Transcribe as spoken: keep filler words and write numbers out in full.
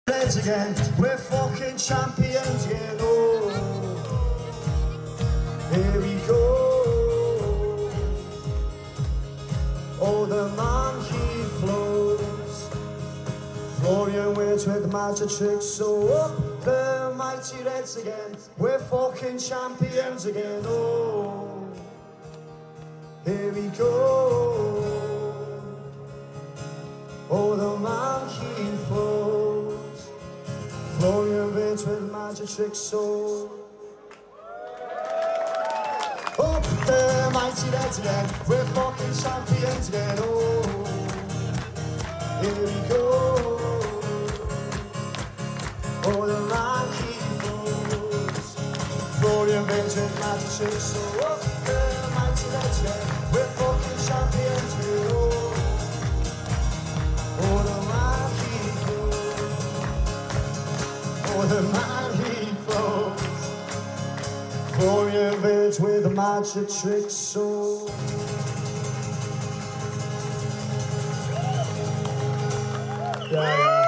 Reds again, we're fucking champions again. Oh, here we go. Oh, the man he flows. Florian Wirtz with the magic tricks. So up the mighty Reds again, we're fucking champions again. Oh, here we go. Oh, the man he flows. Florian Wirtz with magic tricks. So up the mighty Reds again, we're fucking champions again. Oh, here we go. Oh, the man he flows. Florian Wirtz with magic tricks. So up the mighty Reds again, we're fucking champions again. Oh, oh, the man he flows. Oh, the man he flows. Florian Wirtz with the magic tricks. So yeah, yeah.